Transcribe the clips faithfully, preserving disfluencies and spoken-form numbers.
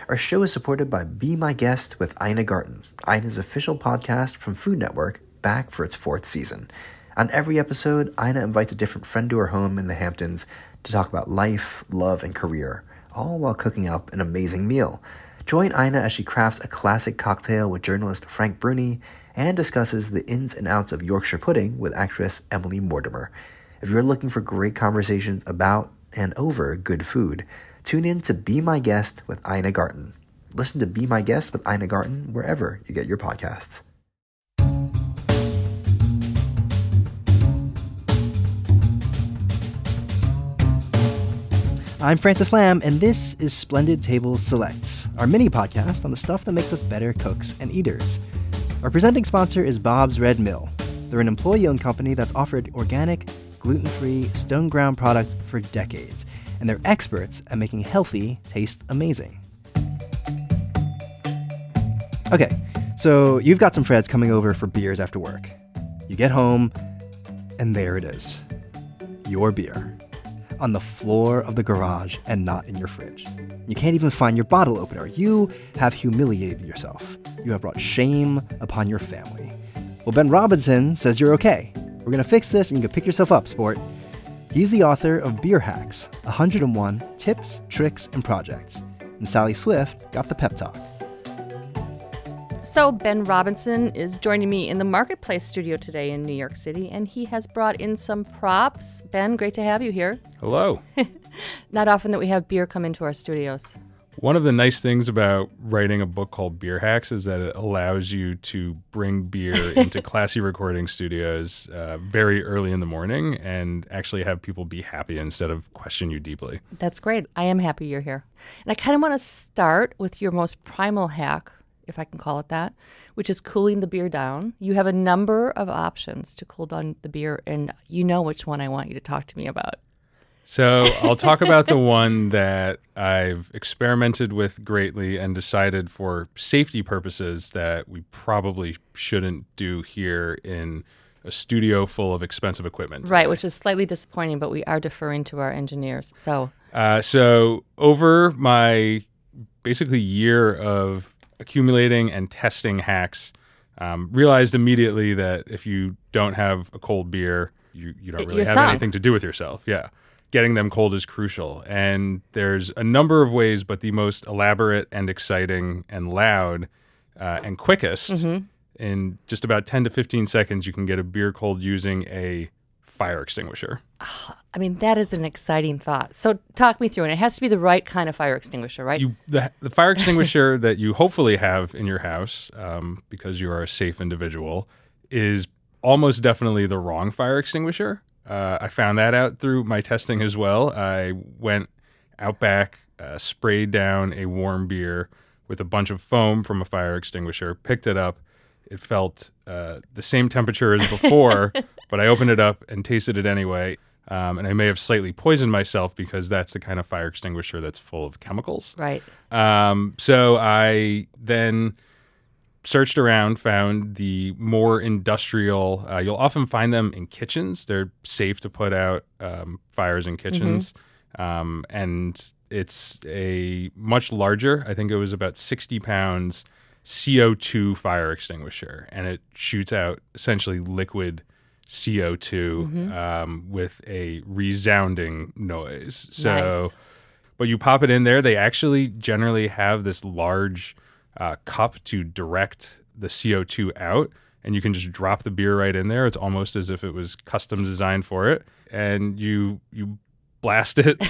Our show is supported by Be My Guest with Ina Garten, Ina's official podcast from Food Network, back for its fourth season. On every episode, Ina invites a different friend to her home in the Hamptons to talk about life, love, and career, all while cooking up an amazing meal. Join Ina as she crafts a classic cocktail with journalist Frank Bruni and discusses the ins and outs of Yorkshire pudding with actress Emily Mortimer. If you're looking for great conversations about and over good food, tune in to Be My Guest with Ina Garten. Listen to Be My Guest with Ina Garten wherever you get your podcasts. I'm Francis Lamb, and this is Splendid Table Selects, our mini podcast on the stuff that makes us better cooks and eaters. Our presenting sponsor is Bob's Red Mill. They're an employee-owned company that's offered organic, gluten-free, stone-ground products for decades, and they're experts at making healthy taste amazing. Okay, so you've got some friends coming over for beers after work. You get home, and there it is. Your beer. On the floor of the garage and not in your fridge. You can't even find your bottle opener. You have humiliated yourself. You have brought shame upon your family. Well, Ben Robinson says you're okay. We're gonna fix this and you can pick yourself up, sport. He's the author of Beer Hacks, one hundred one Tips, Tricks, and Projects. And Sally Swift got the pep talk. So Ben Robinson is joining me in the Marketplace studio today in New York City, and he has brought in some props. Ben, great to have you here. Hello. Not often that we have beer come into our studios. One of the nice things about writing a book called Beer Hacks is that it allows you to bring beer into classy recording studios uh, very early in the morning and actually have people be happy instead of question you deeply. That's great. I am happy you're here. And I kind of want to start with your most primal hack, if I can call it that, which is cooling the beer down. You have a number of options to cool down the beer, and you know which one I want you to talk to me about. So I'll talk about the one that I've experimented with greatly and decided for safety purposes that we probably shouldn't do here in a studio full of expensive equipment today. Right, which is slightly disappointing, but we are deferring to our engineers. So, uh, so over my basically year of accumulating and testing hacks, um, realized immediately that if you don't have a cold beer, you, you don't really You're have sunk. anything to do with yourself. Yeah. Getting them cold is crucial. And there's a number of ways, but the most elaborate and exciting and loud uh, and quickest, mm-hmm. in just about ten to fifteen seconds, you can get a beer cold using a fire extinguisher. I mean, that is an exciting thought. So talk me through it. It has to be the right kind of fire extinguisher, right? You, the, the fire extinguisher that you hopefully have in your house, um, because you are a safe individual, is almost definitely the wrong fire extinguisher. Uh, I found that out through my testing as well. I went out back, uh, sprayed down a warm beer with a bunch of foam from a fire extinguisher, picked it up. It felt uh, the same temperature as before, but I opened it up and tasted it anyway. Um, and I may have slightly poisoned myself because that's the kind of fire extinguisher that's full of chemicals. Right. Um, so I then searched around, found the more industrial. Uh, you'll often find them in kitchens. They're safe to put out um, fires in kitchens. Mm-hmm. Um, and it's a much larger, I think it was about sixty pounds, C O two fire extinguisher, and it shoots out essentially liquid C O two mm-hmm. um, with a resounding noise. So, nice. But you pop it in there. They actually generally have this large uh, cup to direct the C O two out, and you can just drop the beer right in there. It's almost as if it was custom designed for it, and you you blast it,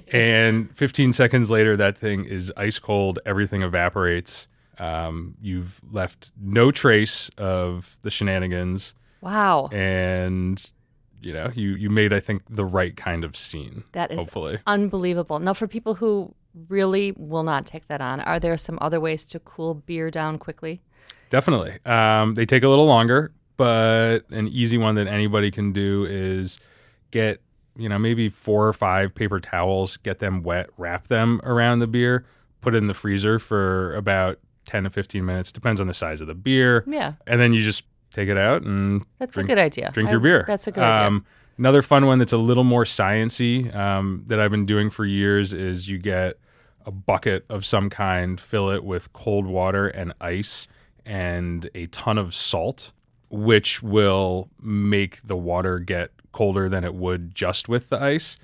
and fifteen seconds later, that thing is ice cold. Everything evaporates. Um, you've left no trace of the shenanigans. Wow. And, you know, you, you made, I think, the right kind of scene. That is hopefully unbelievable. Now, for people who really will not take that on, are there some other ways to cool beer down quickly? Definitely. Um, they take a little longer, but an easy one that anybody can do is get, you know, maybe four or five paper towels, get them wet, wrap them around the beer, put it in the freezer for about ten to fifteen minutes. Depends on the size of the beer. Yeah. And then you just take it out and that's drink, a good idea. Drink I, your beer. That's a good idea. Um, another fun one that's a little more science-y um, that I've been doing for years is you get a bucket of some kind, fill it with cold water and ice and a ton of salt, which will make the water get colder than it would just with the ice.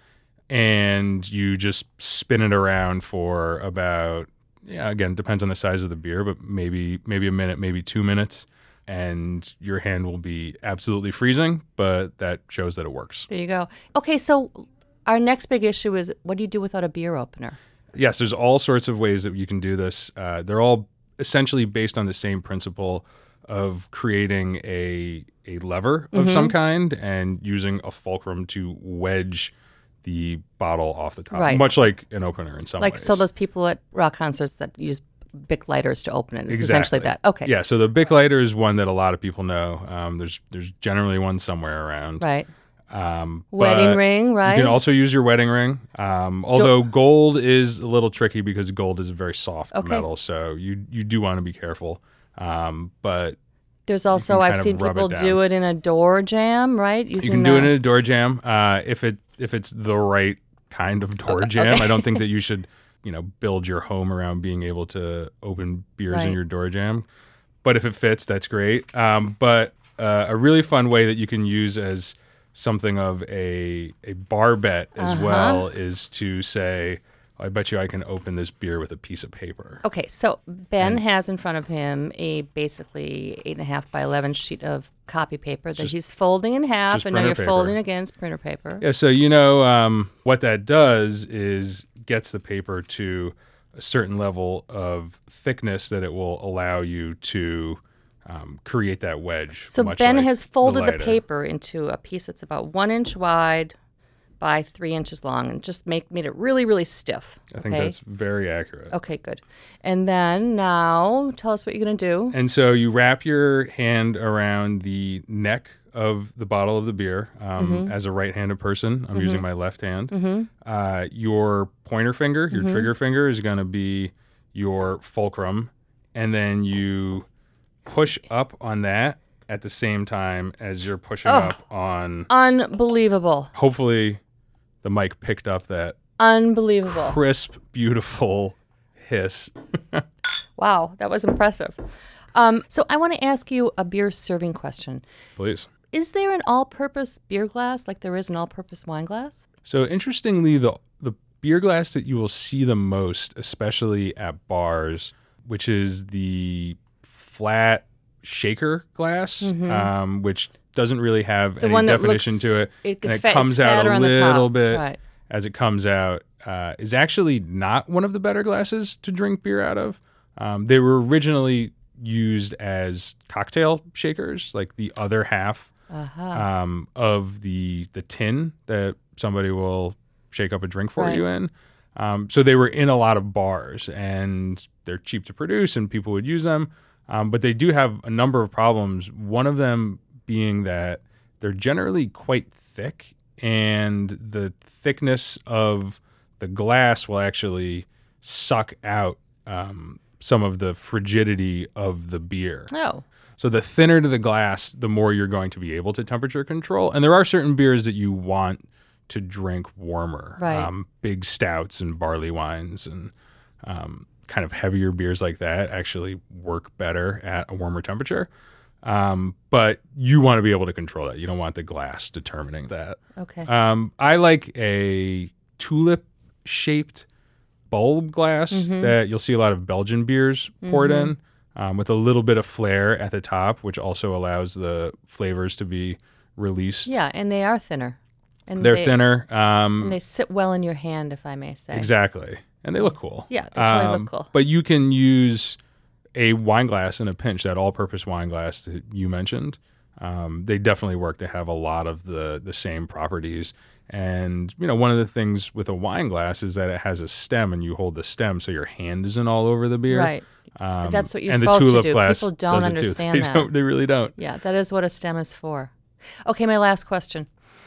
And you just spin it around for about, yeah, again, depends on the size of the beer, but maybe maybe a minute, maybe two minutes. And your hand will be absolutely freezing, but that shows that it works. There you go. Okay, so our next big issue is, what do you do without a beer opener? Yes, there's all sorts of ways that you can do this. Uh, they're all essentially based on the same principle of creating a a lever of Mm-hmm. some kind and using a fulcrum to wedge the bottle off the top, Right. much like an opener in some Like, ways. so those people at rock concerts that use Bic lighters to open it. It's Exactly. essentially that. Okay. Yeah, so the Bic lighter is one that a lot of people know. Um, there's there's generally one somewhere around. Right. Um, Wedding but ring, right? You can also use your wedding ring. Um, although gold is a little tricky because gold is a very soft Okay. metal, so you you do want to be careful. Um, but There's also, can I've kind of seen rub people it do down. it in a door jam, right? you Using can do the, it in a door jam uh, if it if it's the right kind of door jam. okay. I don't think that you should you know build your home around being able to open beers in Right. your door jam. But if it fits, that's great. Um, but uh, a really fun way that you can use as something of a a bar bet as Uh-huh. well is to say, I bet you I can open this beer with a piece of paper. Okay, so Ben has in front of him a basically eight and a half by eleven sheet of copy paper that Just- he's folding in half, just and now printer you're paper. folding again. It's printer paper. Yeah, so you know um, what that does is gets the paper to a certain level of thickness that it will allow you to um, create that wedge. So much Ben like has folded the, lighter. paper into a piece that's about one inch wide by three inches long, and just make made it really, really stiff. I think okay? that's very accurate. Okay, good. And then now tell us what you're going to do. And so you wrap your hand around the neck of the bottle of the beer. Um, Mm-hmm. As a right-handed person, I'm using my left hand. Uh, your pointer finger, your Mm-hmm. trigger finger, is going to be your fulcrum, and then you push up on that at the same time as you're pushing Oh. up on. Unbelievable. Hopefully, the mic picked up that Unbelievable. crisp, beautiful hiss. Wow, that was impressive. Um, so I want to ask you a beer serving question. Please. Is there an all-purpose beer glass like there is an all-purpose wine glass? So interestingly, the the beer glass that you will see the most, especially at bars, which is the flat shaker glass, um, which doesn't really have Mm-hmm. The any one that definition looks, to it, it and gets it fat- comes it's out fatter a on the top. little bit Right. as it comes out, uh, is actually not one of the better glasses to drink beer out of. Um, they were originally used as cocktail shakers, like the other half Uh-huh. um, of the the tin that somebody will shake up a drink for Right. you in. Um, so they were in a lot of bars, and they're cheap to produce, and people would use them. Um, but they do have a number of problems. One of them being that they're generally quite thick, and the thickness of the glass will actually suck out um, some of the frigidity of the beer. Oh, So the thinner to the glass, the more you're going to be able to temperature control. And there are certain beers that you want to drink warmer. Right. Um, big stouts and barley wines and um, kind of heavier beers like that actually work better at a warmer temperature. Um, but you want to be able to control that. You don't want the glass determining that. okay. Um, I like a tulip-shaped bulb glass Mm-hmm. that you'll see a lot of Belgian beers poured in, um, with a little bit of flair at the top, which also allows the flavors to be released. Yeah, and they are thinner. And They're they, thinner. Um, And they sit well in your hand, if I may say. exactly. And they look cool. Yeah, they totally Um, look cool. But you can use a wine glass in a pinch, that all-purpose wine glass that you mentioned. Um, they definitely work to have a lot of the the same properties. And, you know, one of the things with a wine glass is that it has a stem, and you hold the stem so your hand isn't all over the beer. Right. Um, That's what you're and the supposed to tulip do. glass People don't does it too. understand They that. don't- They really don't. Yeah, that is what a stem is for. Okay, my last question.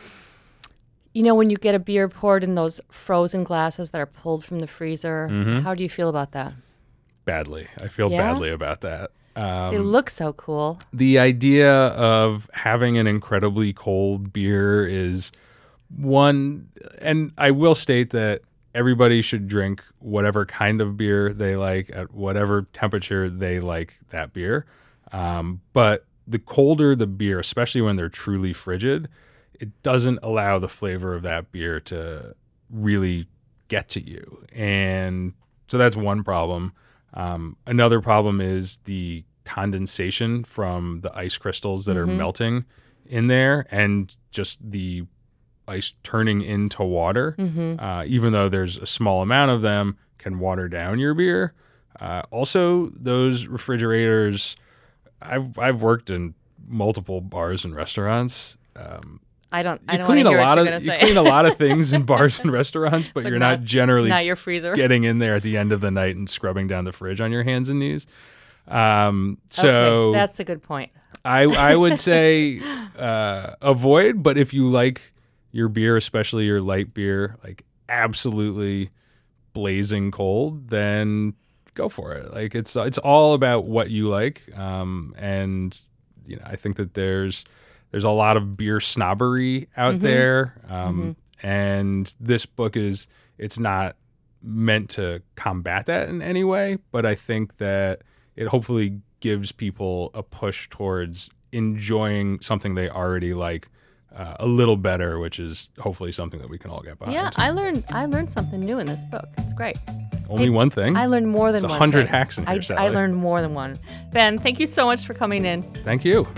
You know, when you get a beer poured in those frozen glasses that are pulled from the freezer, Mm-hmm. how do you feel about that? Badly. I feel Yeah? badly about that. Um, They look so cool. the idea of having an incredibly cold beer is one, and I will state that everybody should drink whatever kind of beer they like at whatever temperature they like that beer. Um, but the colder the beer, especially when they're truly frigid, it doesn't allow the flavor of that beer to really get to you. And so that's one problem. Um, another problem is the condensation from the ice crystals that mm-hmm. are melting in there, and just the ice turning into water, mm-hmm. uh, even though there's a small amount of them, can water down your beer. Uh, also, those refrigerators, I've I've worked in multiple bars and restaurants. Um, I don't. I you don't clean want to a hear lot what of you're you gonna say. clean a lot of things in bars and restaurants, but, but you're not, not generally not your freezer. getting in there at the end of the night and scrubbing down the fridge on your hands and knees. Um, so okay, that's a good point. I I would say uh, avoid, but if you like your beer, especially your light beer, like absolutely blazing cold, then go for it. Like it's it's all about what you like, um, and you know I think that there's there's a lot of beer snobbery out mm-hmm. there, um, mm-hmm. and this book is it's not meant to combat that in any way, but I think that it hopefully gives people a push towards enjoying something they already like uh, a little better, which is hopefully something that we can all get behind. Yeah, I learned I learned something new in this book. It's great. Only it, one thing? I learned more than There's one a hundred thing. hacks in here, I, Sally. I learned more than one. Ben, thank you so much for coming in. Thank you.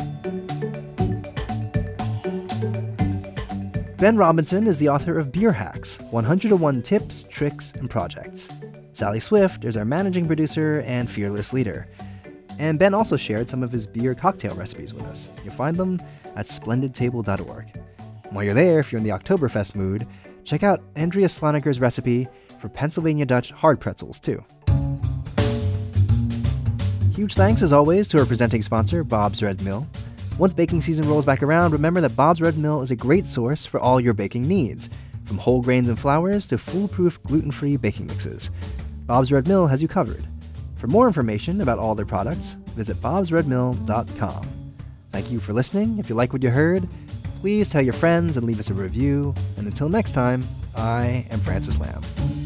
Ben Robinson is the author of Beer Hacks, one hundred one Tips, Tricks, and Projects. Sally Swift is our managing producer and fearless leader. And Ben also shared some of his beer cocktail recipes with us. You'll find them at splendid table dot org. While you're there, if you're in the Oktoberfest mood, check out Andrea Sloniger's recipe for Pennsylvania Dutch hard pretzels, too. Huge thanks, as always, to our presenting sponsor, Bob's Red Mill. Once baking season rolls back around, remember that Bob's Red Mill is a great source for all your baking needs, from whole grains and flours to foolproof gluten-free baking mixes. Bob's Red Mill has you covered. For more information about all their products, visit bobs red mill dot com. Thank you for listening. If you like what you heard, please tell your friends and leave us a review. And until next time, I am Francis Lamb.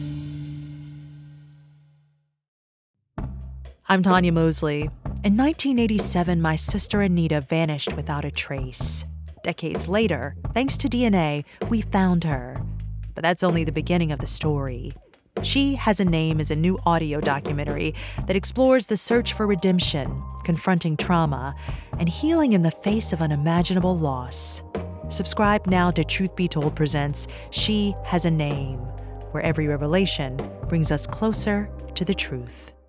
I'm Tanya Mosley. In nineteen eighty-seven, my sister Anita vanished without a trace. Decades later, thanks to D N A, we found her. But that's only the beginning of the story. She Has a Name is a new audio documentary that explores the search for redemption, confronting trauma, and healing in the face of unimaginable loss. Subscribe now to Truth Be Told presents She Has a Name, where every revelation brings us closer to the truth.